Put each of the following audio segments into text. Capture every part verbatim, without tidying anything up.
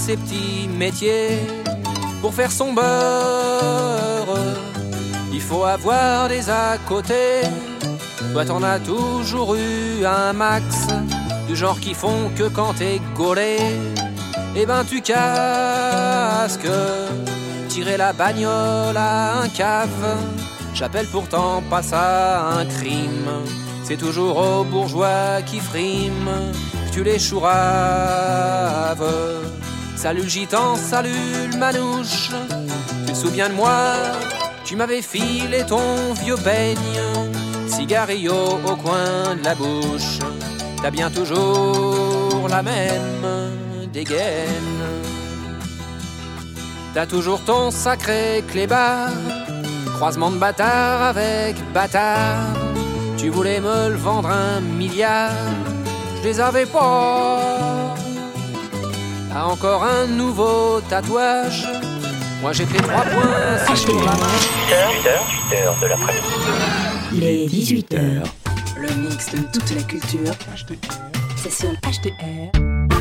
ses petits métiers. Pour faire son beurre, il faut avoir des à côté. Toi t'en as toujours eu un max, du genre qui font que quand t'es gaulé, eh ben tu casques. Tirer la bagnole à un cave, j'appelle pourtant pas ça un crime. C'est toujours aux bourgeois qui friment que tu les chouraves. Salut le gitan, salut le manouche, tu te souviens de moi? Tu m'avais filé ton vieux peigne, cigarillo au coin de la bouche. T'as bien toujours la même dégaine. T'as toujours ton sacré clébard, croisement de bâtard avec bâtard. Tu voulais me le vendre un milliard, je les avais pas. T'as encore un nouveau tatouage, moi j'ai fait trois points sur la main. huit heures, huit heures de l'après-midi. Il est dix-huit heures. Le mix de toute la culture, c'est sur H T R.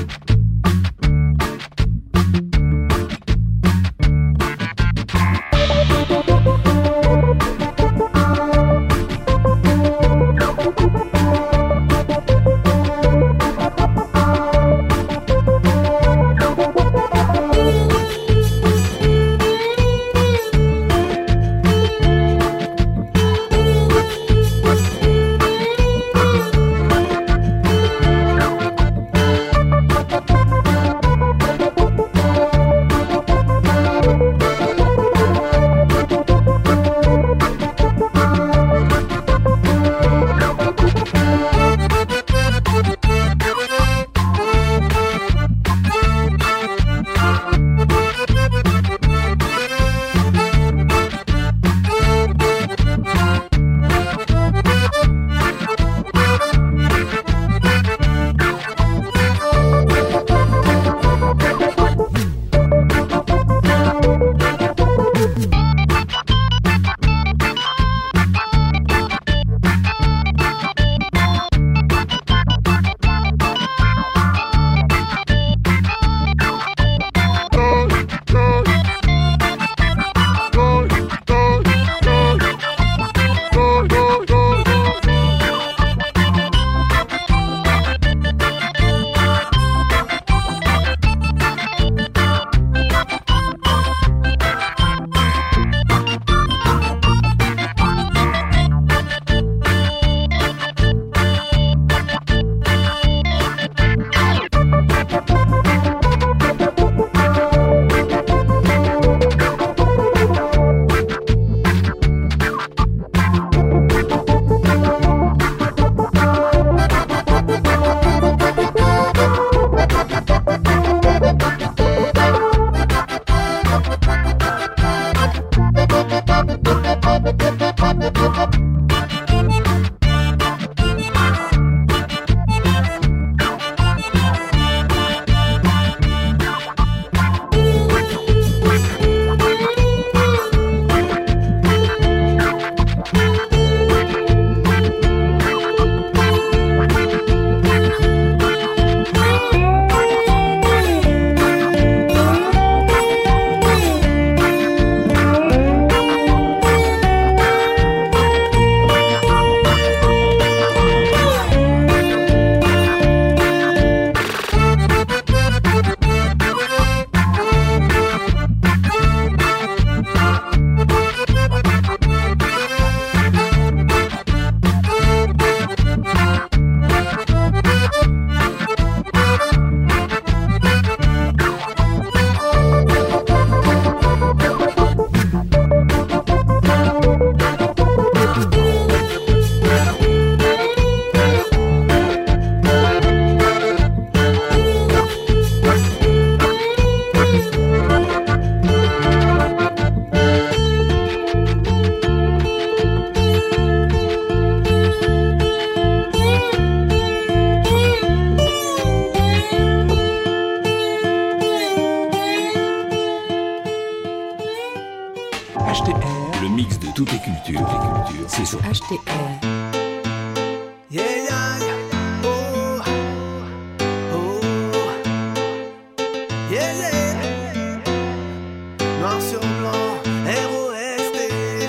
H T R, le mix de toutes les cultures. Les cultures, c'est sur H T R. Yeah, yeah, yeah. Oh, oh, yeah. Noir sur blanc, R O S T.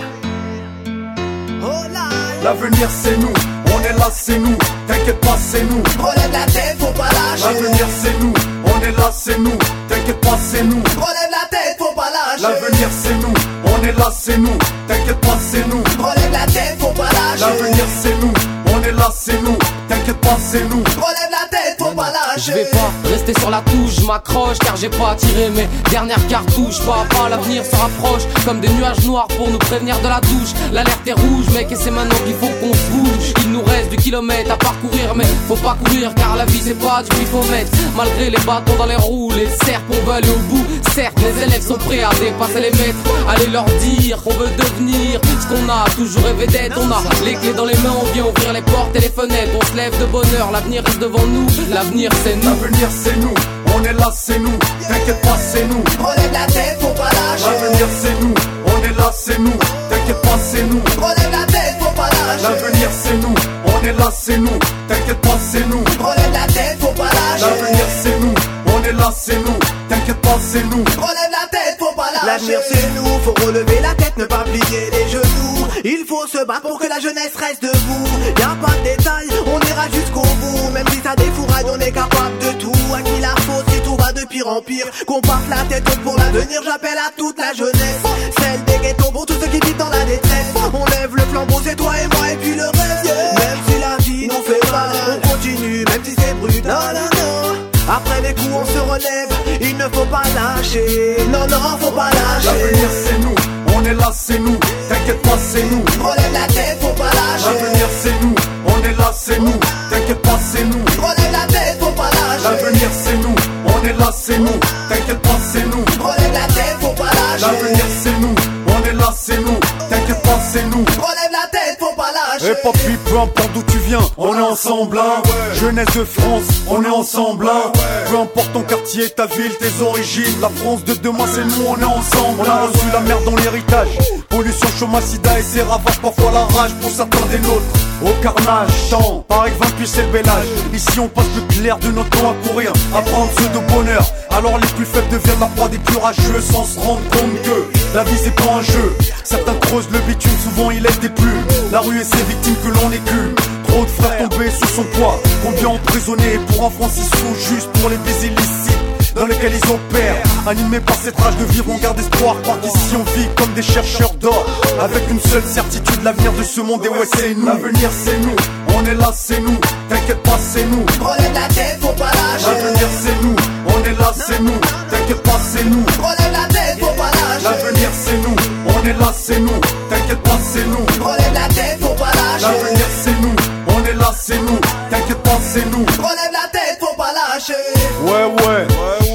Oh là, l'avenir c'est nous, on est là c'est nous, t'inquiète pas c'est nous. Relève la tête, faut pas lâcher. L'avenir c'est nous, on est là c'est nous, t'inquiète pas c'est nous. Relève la tête, faut pas lâcher. L'avenir c'est nous, on est là c'est nous, t'inquiète pas c'est nous. Relève la tête, faut pas lâcher. L'avenir c'est nous, on est là c'est nous, t'inquiète pas c'est nous. Relève la tête, faut pas lâcher. Je vais pas rester sur la touche, je m'accroche car j'ai pas tiré mes dernières cartouches. Pas à pas l'avenir se rapproche comme des nuages noirs pour nous prévenir de la douche. L'alerte est rouge mec et c'est maintenant qu'il faut qu'on se bouge. Il nous reste du kilomètre à parcourir mais faut pas courir car la vie c'est pas du pifomètre. Malgré les bâtons dans les roues, les cercles on veut aller au bout. Certes les élèves sont prêts à dépasser les maîtres. Allez leur dire qu'on veut devenir ce qu'on a toujours rêvé d'être. On a les clés dans les mains, on vient ouvrir les portes et les fenêtres. On se lève de bonheur, l'avenir reste devant nous. L'avenir c'est nous. L'avenir c'est nous, on est là c'est nous, t'inquiète pas c'est nous. Relève la tête, faut pas lâcher. L'avenir c'est nous, on est là c'est nous, t'inquiète pas c'est nous. Relève la tête, faut pas lâcher. L'avenir c'est nous, on est là c'est nous, t'inquiète pas c'est nous. Relève la tête, faut pas lâcher. L'avenir c'est nous, on est là c'est nous, t'inquiète pas c'est nous. Relève la tête, faut pas lâcher. L'avenir c'est nous, faut relever la tête, ne pas plier les genoux. Il faut se battre pour que la jeunesse reste debout. Y'a pas de détails, on ira jusqu'au bout. Même si ça défouraille, on est capable de tout. À qui la faute, si tout va de pire en pire. Qu'on parte la tête haute pour l'avenir, j'appelle à toute la jeunesse. Celle des ghettos pour tous ceux qui vivent dans la détresse. On lève le flambeau, c'est toi et moi et puis le reste. Même si la vie nous fait mal, on continue, même si c'est brutal. Non, non, non. Après les coups on se relève, il ne faut pas lâcher. Non, non, faut pas lâcher. L'avenir c'est nous, on est là c'est nous, t'inquiète pas c'est nous. Relève la tête, faut pas lâcher. L'avenir c'est nous, on est là c'est nous, t'inquiète pas c'est nous. Relève la tête, faut pas lâcher. L'avenir c'est nous, on est là c'est nous, t'inquiète pas c'est nous. Relève la tête, faut pas lâcher. L'avenir c'est nous, on est là c'est nous, t'inquiète pas c'est nous. Relève la tête, faut pas lâcher. Et papy, peu importe d'où tu viens, on est ensemble, hein. Jeunesse de France, on est ensemble, hein. Peu importe ton quartier, ta ville, tes origines, la France de demain c'est nous, on est ensemble. On a reçu la merde dans l'héritage, pollution, chômage, sida et ses ravages, parfois la rage pour certains des nôtres. Au carnage, temps, par exemple puis c'est le bel âge. Ici on passe le clair de notre temps à courir, à prendre ceux de bonheur. Alors les plus faibles deviennent la proie des plus rageux, sans se rendre compte que la vie c'est pas un jeu. Certains creusent le bitume, souvent il laisse des plumes. La rue et ses victimes que l'on écume. Trop de frères tombés sous son poids, combien emprisonnés pour un franc six sous, juste pour les baisers illicites dans lesquels ils opèrent. Animés par cette rage de vivre, on garde espoir, croire qu'ici on vit comme des chercheurs d'or, avec une seule certitude, l'avenir de ce monde, et ouais c'est nous. L'avenir c'est nous, on est là c'est nous, t'inquiète pas c'est nous. Relève la tête, faut pas lâcher. L'avenir c'est nous, on est là c'est nous, t'inquiète pas c'est nous. Relève la tête, faut pas lâcher. L'avenir c'est nous, on est là c'est nous, t'inquiète pas c'est nous. Relève la tête, faut pas lâcher. L'avenir c'est nous, on est là c'est nous, t'inquiète pas c'est nous. Relève la tête, faut pas lâcher. Ouais ouais,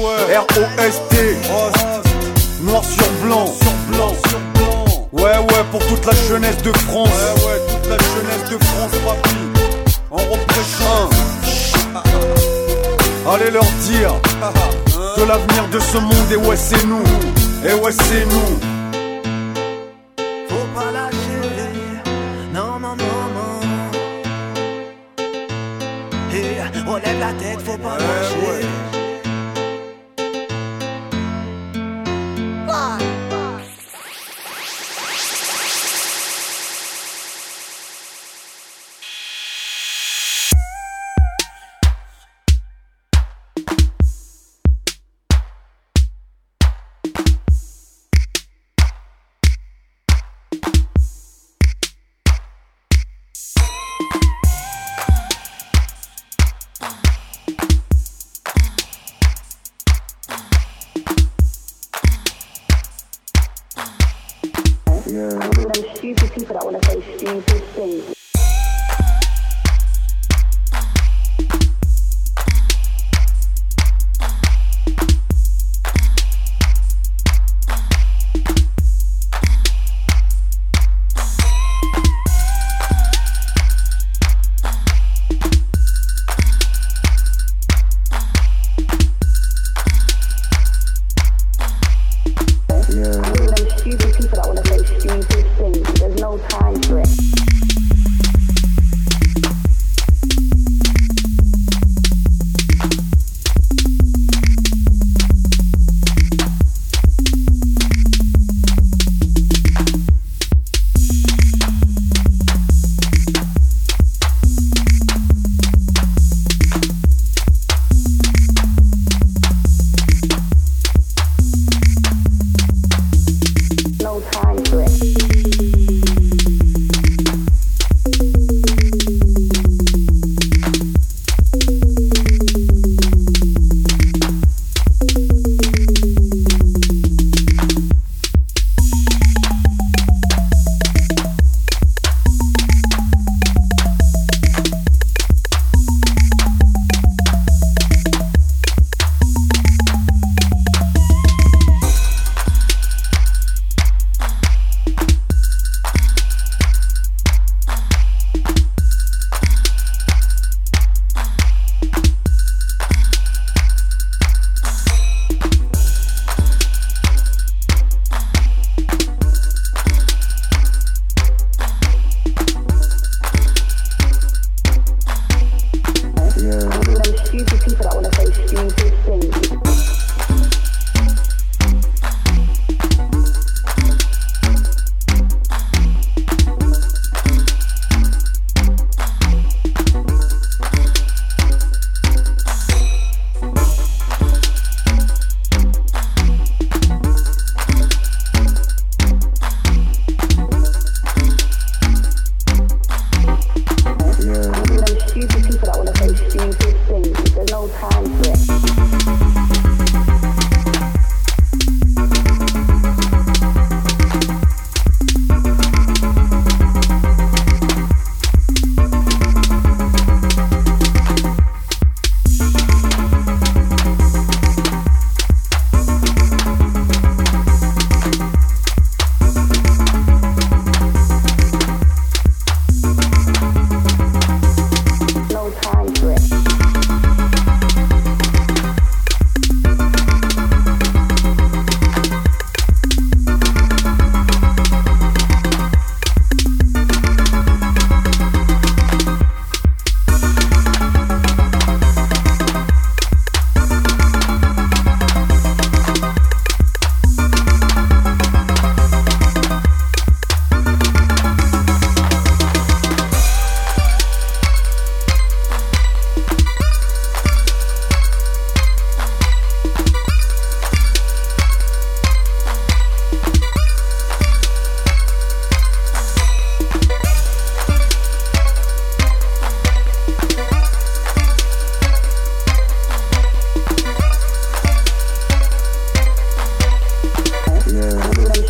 R O S T, noir sur blanc, sur blanc, sur blanc. Ouais ouais, pour toute la jeunesse de France. Ouais ouais, toute la jeunesse de France, papy. On représente. Allez leur dire que l'avenir de ce monde, et ouais c'est nous, et ouais c'est nous. Faut pas lâcher. Non, non, non, non. Et relève la tête, faut pas lâcher. Ouais, ouais. Stupid people that want to say stupid things. Stupid people that want to say stupid things. There's no time for it.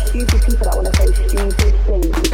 stupid people that want to say stupid things.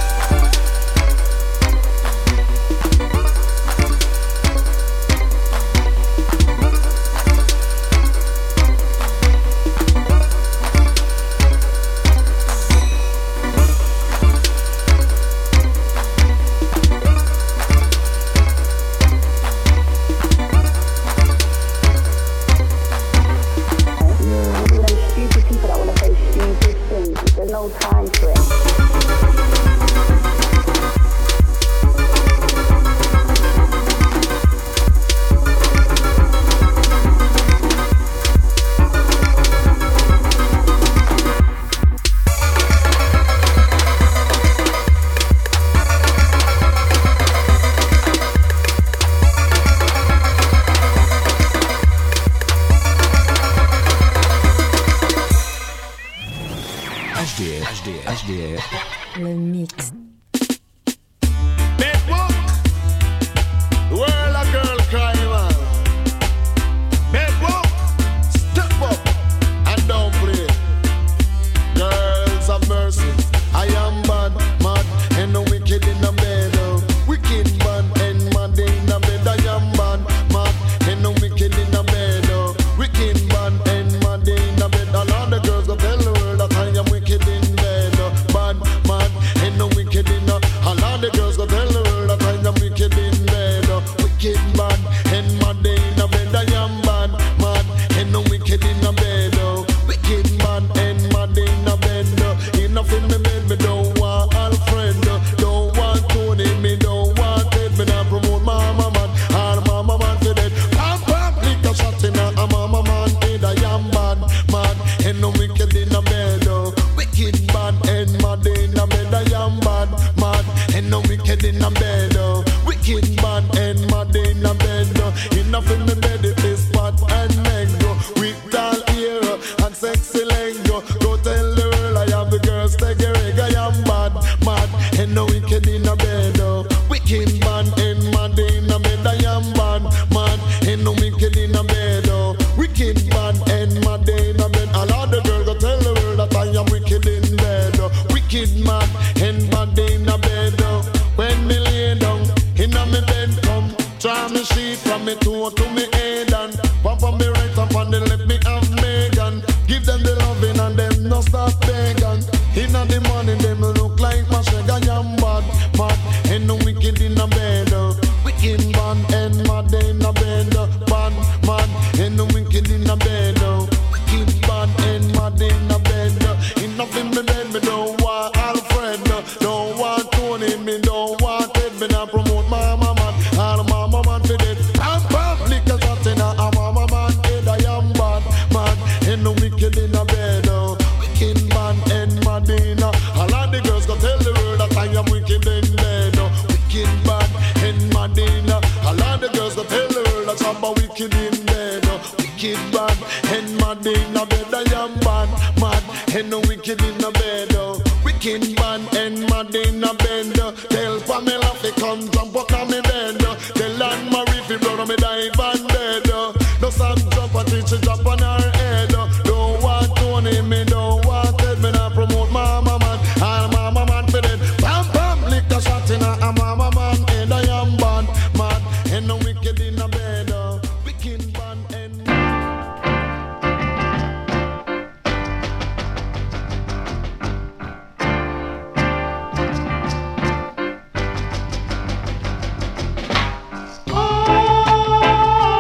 H D R. Le mix. Bedbook, the world a girl crying man. Bedbook, step up and don't play. Girls of mercy, I am bad, mad, and no wicked in the bed. Wicked man and mad in the bed. I am bad, mad, and no wicked in the bed. Wicked man and mad in the bed. All of the girls go tell the world that I am wicked in bed. Bad, mad, and no wicked in the. All of the girls go tell the world that I am wicked in bed. Wicked man and mad in the bed. I am bad, mad, and no wicked in the bed. Wicked man and mad in the bed. Enough in the bed, me don't want Alfred. Don't want Tony, me don't want Ted. Me not promote mama man, all mama man for dead. Pam pam, lick a shot in a mama man head. I am bad, mad, and no wicked in the bed. Wicked bad and mad in the bed. I am bad, mad, and no wicked in the bed. Wicked bad and mad in the bed. Enough in the bed, it is fat and mango. With tall ear and sexy leg. Go tell the world I have the girls take a rig. I am bad, mad, and no wicked in the bed. Wicked bad and mad in the bed. I am bad, mad, and no wicked in the bed. Wicked bad and mad in the bed. All of the girls go tell the world that I am wicked in bed. Wicked mad and mad in the bed. When me lay down in my bed, come try me sheet from me toe to me head and pop on me right up and then let me have Megan. Give them the loving and them no stop begging. In the morning them look like my shag. I am bad, mad, and no wicked in the bed. Wicked bad and mad in the bed. Bad, mad, and no wicked in the bed. Wicked bad and mad in the bed. Enough in the bed, me don't want Alfred. Don't want Tony, me don't want Ted. Me not promote mama man, all mama man for dead. Pam pam, lick a shot in a mama man head. I am bad, mad, and no wicked in the bed. Wicked man and mad in a. All of the girls go tell the world that I am wicked in bed. Wicked bad and mad in a. All of the girls go tell the world that I'm wicked in bed. Wicked bad and mad in a bed. I am bad, mad, and no wicked in the bed. Wicked bad and mad in a bed. Tell Pamela to come jump up on me bed. Tell Anne Marie fi blow on me dive and dead. No song jump and teach it drop on her head. Don't want Tony, me don't want Ted. Me not promote mama man, all mama man for dead. Bam bam, lick a shot in a mama man head. I am bad, mad, and no wicked in a bed. Wicked bad and Oh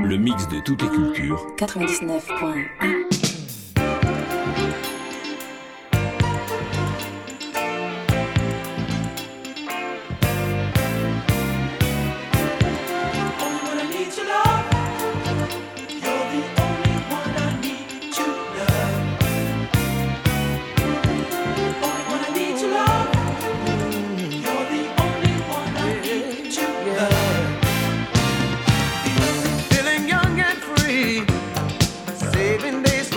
Le mix de toutes les cultures. quatre-vingt-dix-neuf point un. Feeling young and free, saving days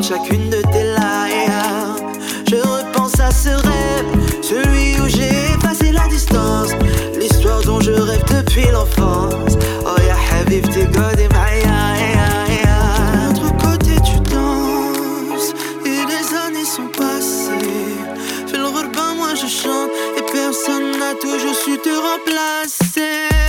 compte chacune de tes lies. Je repense à ce rêve, celui où j'ai effacé la distance, l'histoire dont je rêve depuis l'enfance. Oh ya habibti qadi ma'aya. De l'autre côté tu danses et les années sont passées. Fais le repas, moi je chante et personne n'a toujours su te remplacer.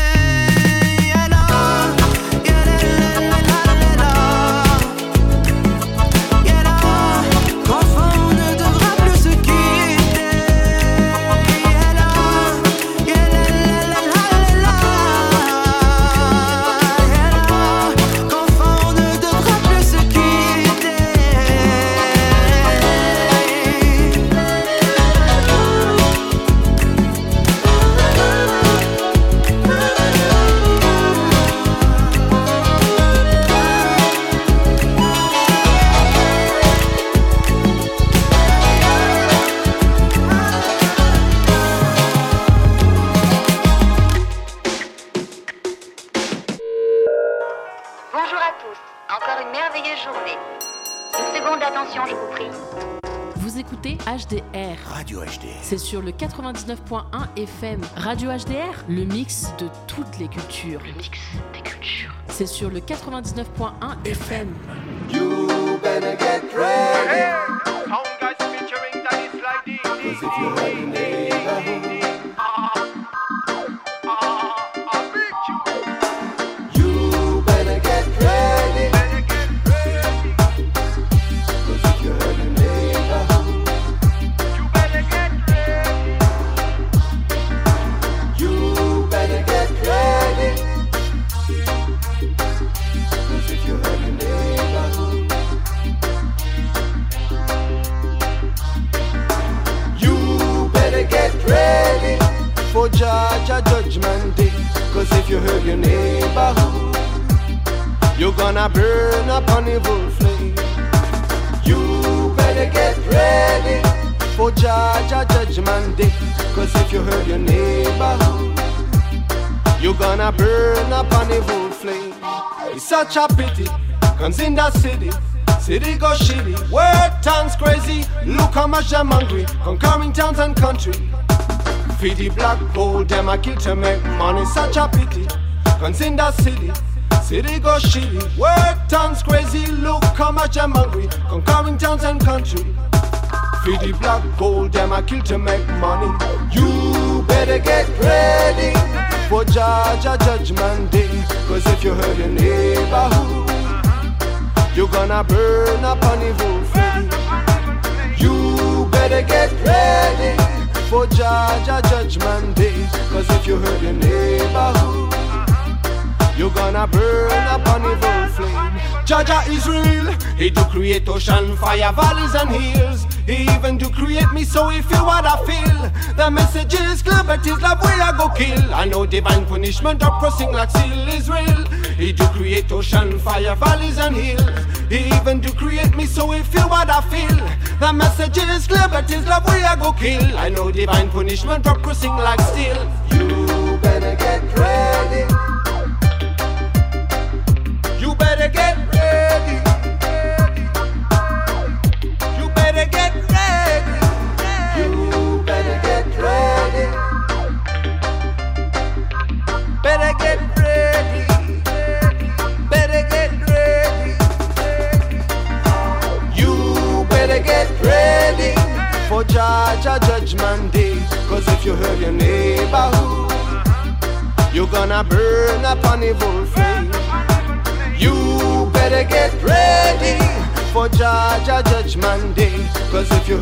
H D R. Radio H D R. C'est sur le quatre-vingt-dix-neuf point un F M. Radio H D R, le mix de toutes les cultures. Le mix des cultures. C'est sur le quatre-vingt-dix-neuf point un F M. You better get ready. Sound guys featuring Daddy Slidey. 'Cause if you have a neighborhood, I'll beat you. You better get ready. Cause if you have a neighborhood, ready for judge a judgment day. Cause if you hurt your neighborhood, you're gonna burn up on evil flame. You better get ready for judge a judgment day. Cause if you hurt your neighborhood, you're gonna burn up on evil flame. It's such a pity, comes in the city. City go shitty, word tongues crazy. Look how much I'm hungry, conquering towns and country. Feed the black gold, them I kill to make money. Such a pity, cause in the city, city go shitty. Word tongues crazy, look how much I'm hungry, conquering towns and country. Feed the black gold, them I kill to make money. You better get ready for judge a judgment day. Cause if you hurt your neighborhood, you're gonna burn up on evil flame. You better get ready for judge a judgment day. Cause if you hurt your neighborhood, you're gonna burn up on evil flame. Jaja is real, he do create ocean, fire, valleys and hills. He even do create me so he feel what I feel. The message is clear but his love way I go kill. I know divine punishment of crossing like seal is real. He do create ocean, fire, valleys and hills. He even do create me so he feel what I feel. The message is clear but his love way I go kill. I know divine punishment of crossing like steel. You better get ready. You better get ready. You better get ready. You better get ready. Better get ready. Better get ready. You better get ready for judge a judgment day. Cause if you hurt your neighborhood, you're gonna burn up on evil flame. You better get ready for judge a judgment day. Cause